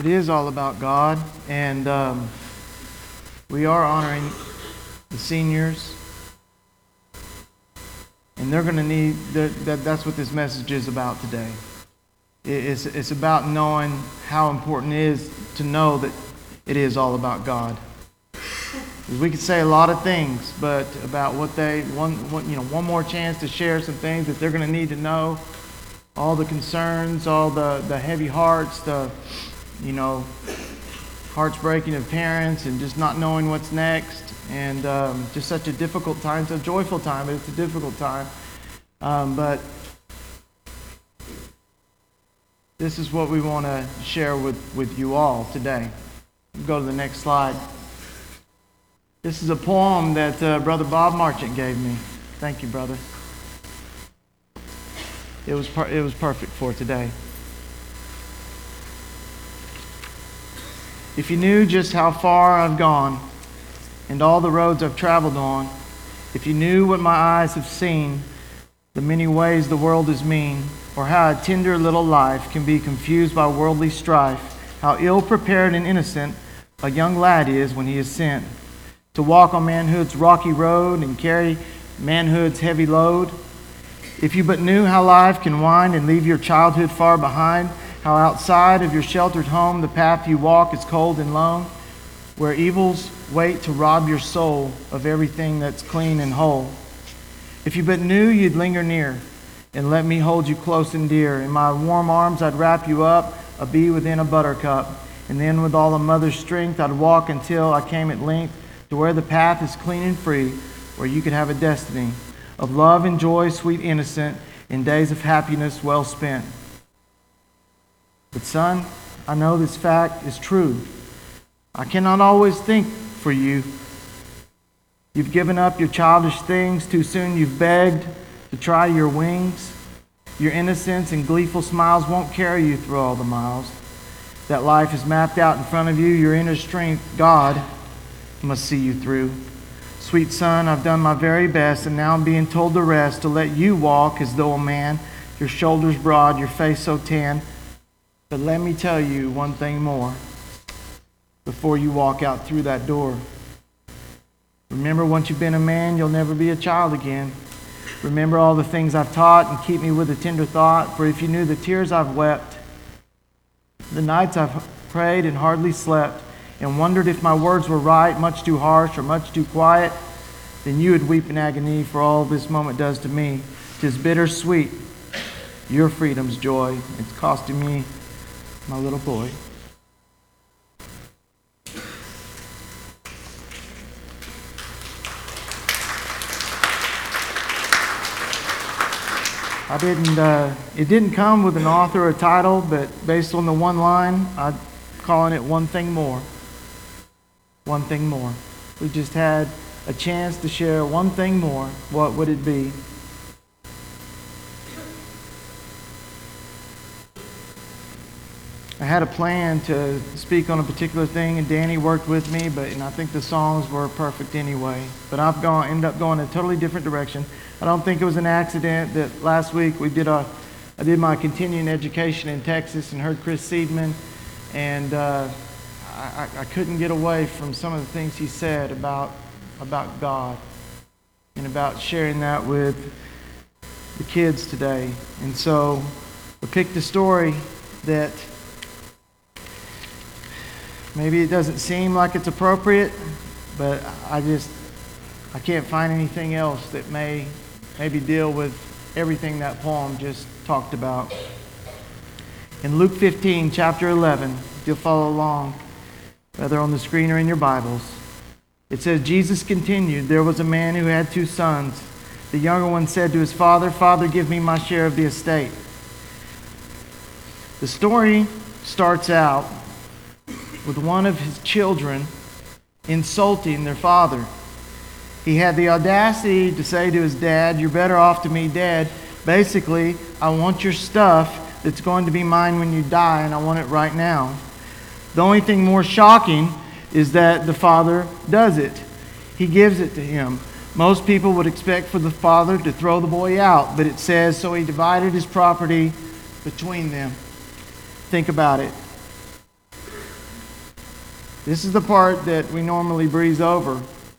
It is all about God, and we are honoring the seniors, and they're going to need, that's what this message is about today. It's about knowing how important it is to know that it is all about God. We could say a lot of things, but about what one more chance to share some things that they're going to need to know, all the concerns, all the heavy hearts, hearts breaking of parents and just not knowing what's next, and just such a difficult time. It's a joyful time, but it's a difficult time. But this is what we want to share with you all today. Go to the next slide. This is a poem that Brother Bob Marchant gave me. Thank you, brother. It was perfect for today. If you knew just how far I've gone and all the roads I've traveled on, if you knew what my eyes have seen, the many ways the world is mean, or how a tender little life can be confused by worldly strife, how ill-prepared and innocent a young lad is when he is sent to walk on manhood's rocky road and carry manhood's heavy load. If you but knew how life can wind and leave your childhood far behind, how outside of your sheltered home the path you walk is cold and lone, where evils wait to rob your soul of everything that's clean and whole. If you but knew you'd linger near and let me hold you close and dear. In my warm arms I'd wrap you up, a bee within a buttercup, and then with all a mother's strength I'd walk until I came at length to where the path is clean and free, where you could have a destiny of love and joy, sweet innocent, in days of happiness well spent. But son, I know this fact is true. I cannot always think for you. You've given up your childish things, too soon you've begged to try your wings. Your innocence and gleeful smiles won't carry you through all the miles that life has mapped out in front of you. Your inner strength, God, must see you through. Sweet son, I've done my very best, and now I'm being told to rest, to let you walk as though a man, your shoulders broad, your face so tan. But let me tell you one thing more before you walk out through that door. Remember, once you've been a man, you'll never be a child again. Remember all the things I've taught and keep me with a tender thought, for if you knew the tears I've wept, the nights I've prayed and hardly slept, and wondered if my words were right, much too harsh or much too quiet, then you would weep in agony for all this moment does to me. 'Tis bittersweet, your freedom's joy. It's costing me my little boy. It didn't come with an author or title, but based on the one line, I'm calling it One Thing More. One thing more. We just had a chance to share one thing more. What would it be? I had a plan to speak on a particular thing, and Danny worked with me, and I think the songs were perfect anyway. But I've ended up going a totally different direction. I don't think it was an accident that last week I did my continuing education in Texas and heard Chris Seidman, and I couldn't get away from some of the things he said about God and about sharing that with the kids today. And so I picked a story that maybe it doesn't seem like it's appropriate, but I can't find anything else that maybe deal with everything that poem just talked about. In Luke 15, chapter 11, if you'll follow along, whether on the screen or in your Bibles, it says, Jesus continued, there was a man who had 2 sons. The younger one said to his father, Father, give me my share of the estate. The story starts out with one of his children insulting their father. He had the audacity to say to his dad, you're better off to me dead. Basically, I want your stuff that's going to be mine when you die, and I want it right now. The only thing more shocking is that the father does it. He gives it to him. Most people would expect for the father to throw the boy out, but it says, so he divided his property between them. Think about it. This is the part that we normally breeze over.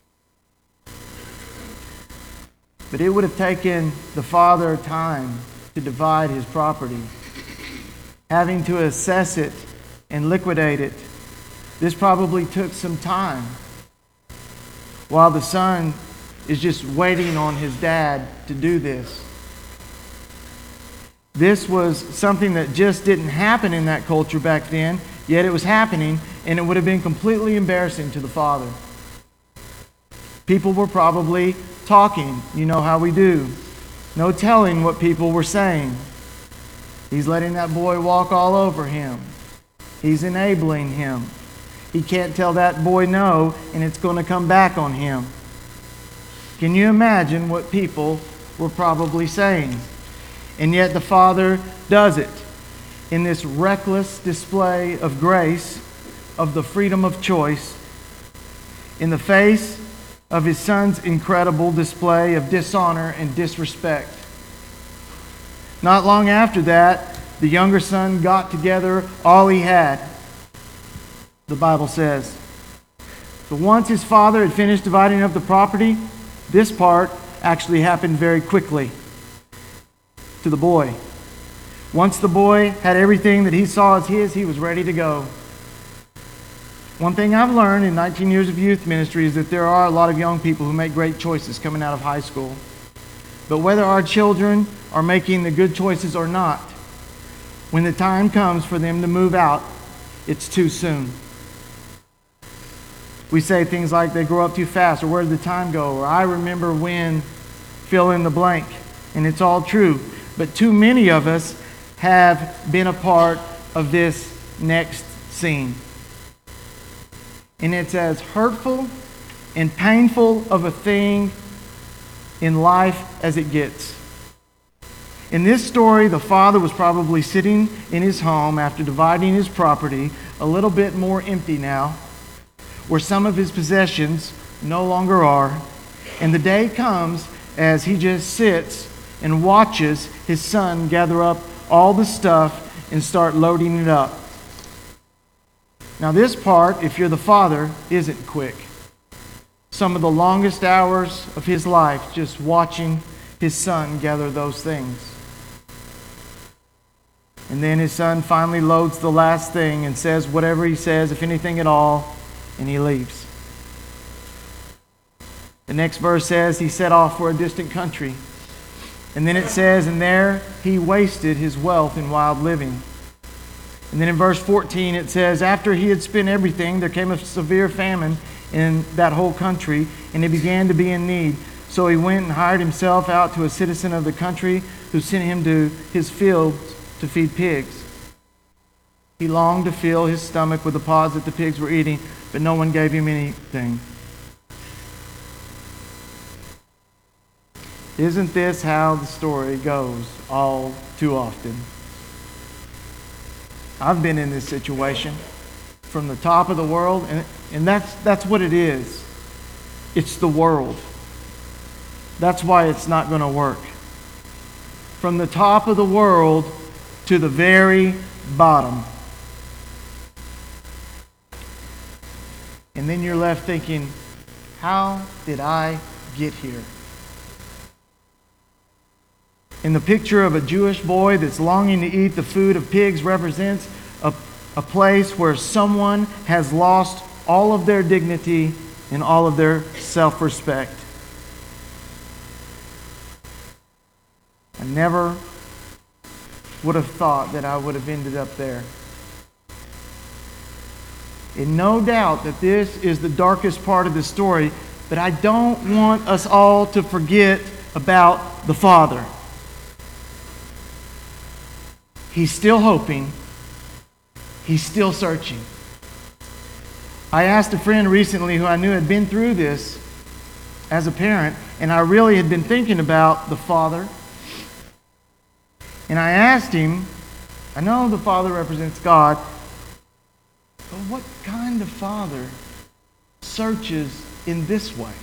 But it would have taken the father time to divide his property, having to assess it and liquidate it. This probably took some time, while the son is just waiting on his dad to do this. This was something that just didn't happen in that culture back then, yet it was happening, and it would have been completely embarrassing to the father. People were probably talking. You know how we do. No telling what people were saying. He's letting that boy walk all over him. He's enabling him. He can't tell that boy no, and it's going to come back on him. Can you imagine what people were probably saying? And yet the father does it in this reckless display of grace, of the freedom of choice, in the face of his son's incredible display of dishonor and disrespect. Not long after that, the younger son got together all he had, the Bible says. But once his father had finished dividing up the property, this part actually happened very quickly to the boy. Once the boy had everything that he saw as his, he was ready to go. One thing I've learned in 19 years of youth ministry is that there are a lot of young people who make great choices coming out of high school. But whether our children are making the good choices or not, when the time comes for them to move out, it's too soon. We say things like they grow up too fast, or where did the time go, or I remember when, fill in the blank. And it's all true. But too many of us have been a part of this next scene. And it's as hurtful and painful of a thing in life as it gets. In this story, the father was probably sitting in his home after dividing his property, a little bit more empty now, where some of his possessions no longer are. And the day comes as he just sits and watches his son gather up all the stuff and start loading it up. Now this part, if you're the father, isn't quick. Some of the longest hours of his life just watching his son gather those things. And then his son finally loads the last thing and says whatever he says, if anything at all, and he leaves. The next verse says he set off for a distant country. And then it says, and there he wasted his wealth in wild living. And then in verse 14 it says, after he had spent everything, there came a severe famine in that whole country, and he began to be in need. So he went and hired himself out to a citizen of the country who sent him to his fields to feed pigs. He longed to fill his stomach with the pods that the pigs were eating, but no one gave him anything. Isn't this how the story goes all too often? I've been in this situation from the top of the world, and that's what it is. It's the world. That's why it's not going to work. From the top of the world to the very bottom. And then you're left thinking, how did I get here? And the picture of a Jewish boy that's longing to eat the food of pigs represents a place where someone has lost all of their dignity and all of their self-respect. I never would have thought that I would have ended up there. And no doubt that this is the darkest part of the story, but I don't want us all to forget about the Father. He's still hoping. He's still searching. I asked a friend recently who I knew had been through this as a parent, and I really had been thinking about the Father. And I asked him, I know the Father represents God, but what kind of Father searches in this way?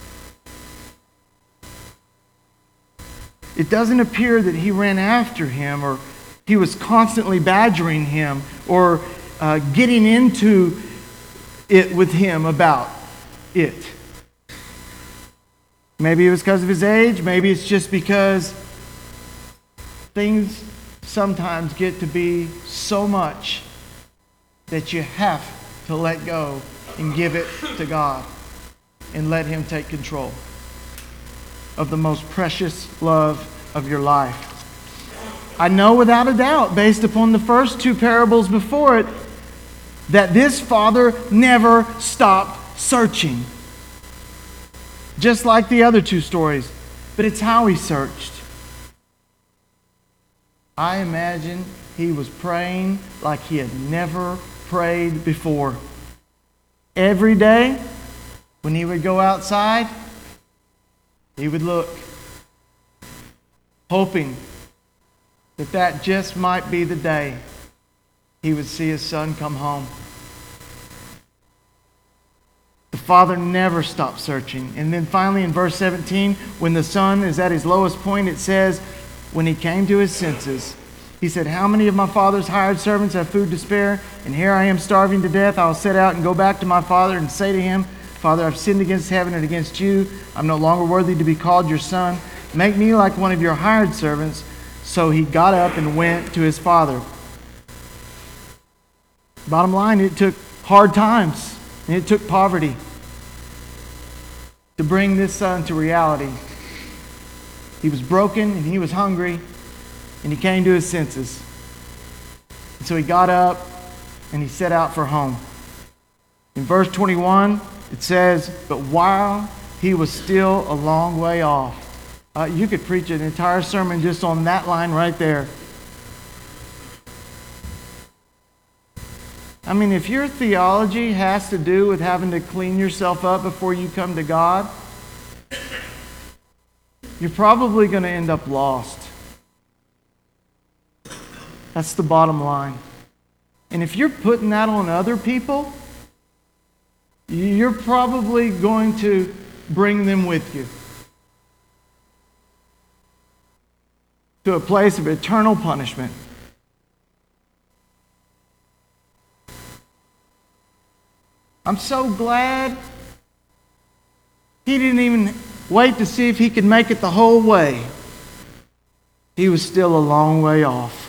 It doesn't appear that he ran after him, or he was constantly badgering him, or getting into it with him about it. Maybe it was because of his age. Maybe it's just because things sometimes get to be so much that you have to let go and give it to God and let him take control of the most precious love of your life. I know without a doubt, based upon the first two parables before it, that this father never stopped searching. Just like the other two stories. But it's how he searched. I imagine he was praying like he had never prayed before. Every day, when he would go outside, he would look, hoping that just might be the day he would see his son come home. The father never stopped searching. And then finally in verse 17, when the son is at his lowest point, it says, when he came to his senses, he said, how many of my father's hired servants have food to spare? And here I am starving to death. I'll set out and go back to my father and say to him, Father, I've sinned against heaven and against you. I'm no longer worthy to be called your son. Make me like one of your hired servants. So he got up and went to his father. Bottom line, it took hard times and it took poverty to bring this son to reality. He was broken and he was hungry and he came to his senses. And so he got up and he set out for home. In verse 21, it says, but while he was still a long way off. You could preach an entire sermon just on that line right there. I mean, if your theology has to do with having to clean yourself up before you come to God, you're probably going to end up lost. That's the bottom line. And if you're putting that on other people, you're probably going to bring them with you to a place of eternal punishment. I'm so glad he didn't even wait to see if he could make it the whole way. He was still a long way off.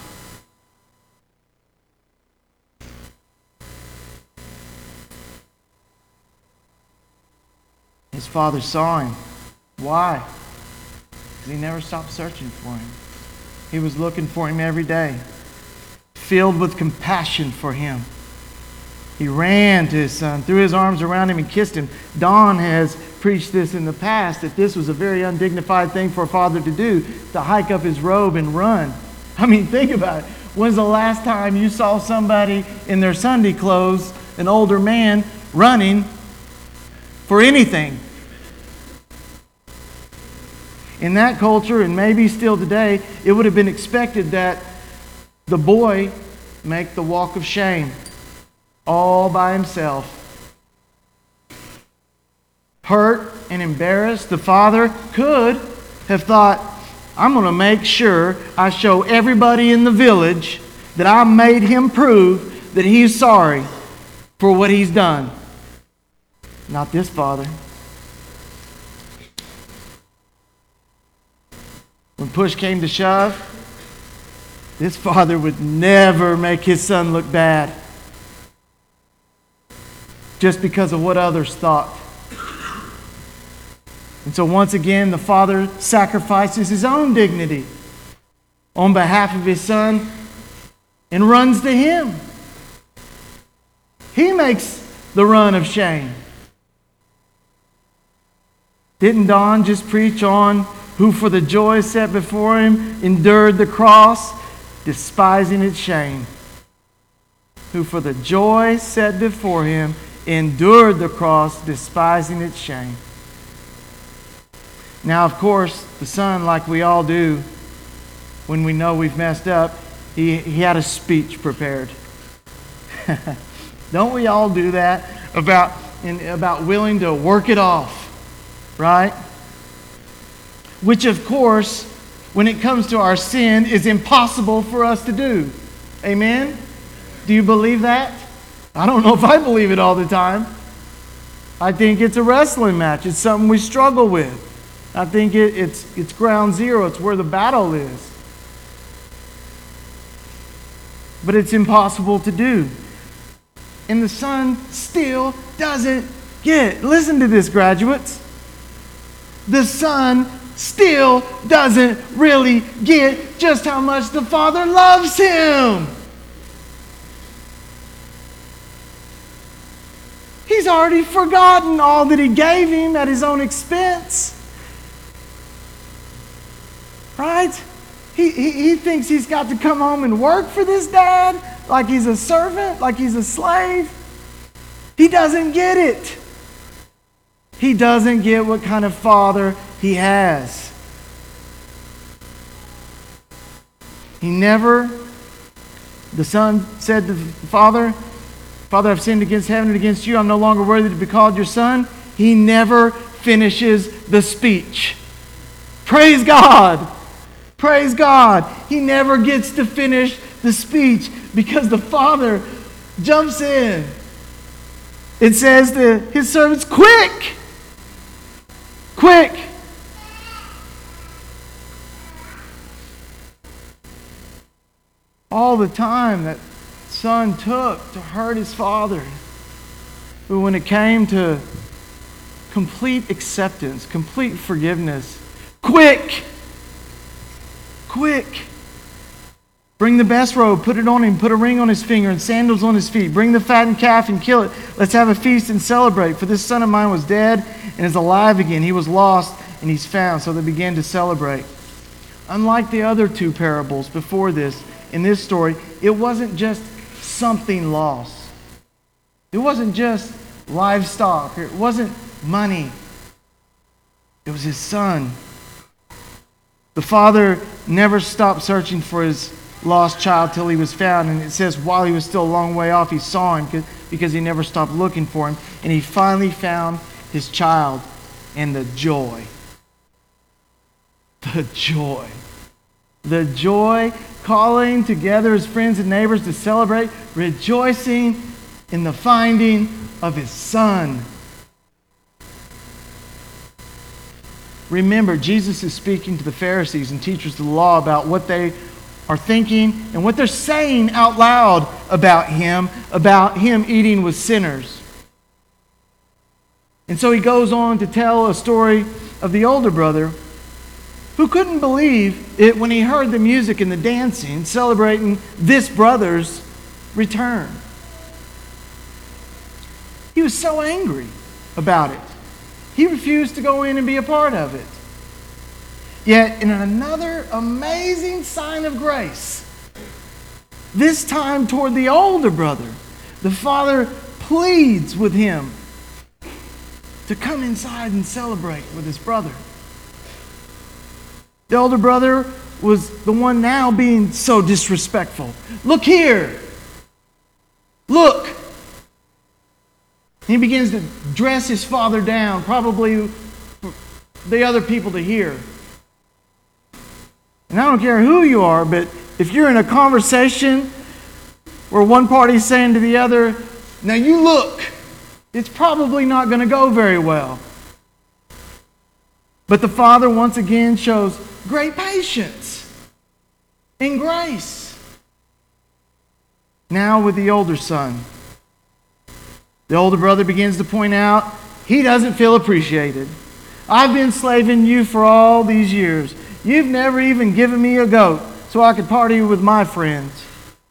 His father saw him. Why? Because he never stopped searching for him. He was looking for him every day, filled with compassion for him. He ran to his son, threw his arms around him and kissed him. Don has preached this in the past, that this was a very undignified thing for a father to do, to hike up his robe and run. I mean, think about it. When's the last time you saw somebody in their Sunday clothes, an older man, running for anything? In that culture, and maybe still today, it would have been expected that the boy make the walk of shame all by himself. Hurt and embarrassed, the father could have thought, I'm going to make sure I show everybody in the village that I made him prove that he's sorry for what he's done. Not this father. When push came to shove, this father would never make his son look bad just because of what others thought. And so once again, the father sacrifices his own dignity on behalf of his son and runs to him. He makes the run of shame. Didn't Don just preach on who for the joy set before him endured the cross, despising its shame? Who for the joy set before him endured the cross, despising its shame. Now, of course, the son, like we all do, when we know we've messed up, he had a speech prepared. Don't we all do that about willing to work it off, right? Which, of course, when it comes to our sin, is impossible for us to do. Amen? Do you believe that? I don't know if I believe it all the time. I think it's a wrestling match. It's something we struggle with. I think it's ground zero. It's where the battle is. But it's impossible to do. And the son still doesn't get it. Listen to this, graduates. The son still doesn't really get just how much the Father loves him. He's already forgotten all that he gave him at his own expense. Right? He thinks he's got to come home and work for this dad like he's a servant, like he's a slave. He doesn't get it. He doesn't get what kind of father he has. The son said to the father, Father, I've sinned against heaven and against you. I'm no longer worthy to be called your son. He never finishes the speech. Praise God. Praise God. He never gets to finish the speech because the father jumps in. It says to his servants, quick! Quick! All the time that son took to hurt his father. But when it came to complete acceptance, complete forgiveness, quick! Quick! Bring the best robe, put it on him, put a ring on his finger and sandals on his feet. Bring the fattened calf and kill it. Let's have a feast and celebrate. For this son of mine was dead and is alive again. He was lost and he's found. So they began to celebrate. Unlike the other two parables before this, in this story, it wasn't just something lost. It wasn't just livestock. Or it wasn't money. It was his son. The father never stopped searching for his lost child till he was found. And it says while he was still a long way off, he saw him because he never stopped looking for him. And he finally found his child. And the joy. The joy. The joy, calling together his friends and neighbors to celebrate, rejoicing in the finding of his son. Remember, Jesus is speaking to the Pharisees and teachers of the law about what they are thinking and what they're saying out loud about him eating with sinners. And so he goes on to tell a story of the older brother who couldn't believe it when he heard the music and the dancing celebrating this brother's return. He was so angry about it. He refused to go in and be a part of it. Yet, in another amazing sign of grace, this time toward the older brother, the father pleads with him to come inside and celebrate with his brother. The older brother was the one now being so disrespectful. Look here. Look. He begins to dress his father down, probably for the other people to hear. And I don't care who you are, but if you're in a conversation where one party's saying to the other, now you look, it's probably not going to go very well. But the father once again shows great patience and grace. Now with the older son. The older brother begins to point out he doesn't feel appreciated. I've been slaving you for all these years. You've never even given me a goat so I could party with my friends.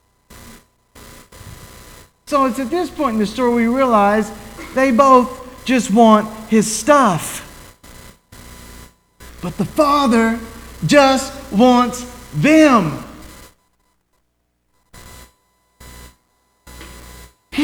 So it's at this point in the story we realize they both just want his stuff. But the father just wants them.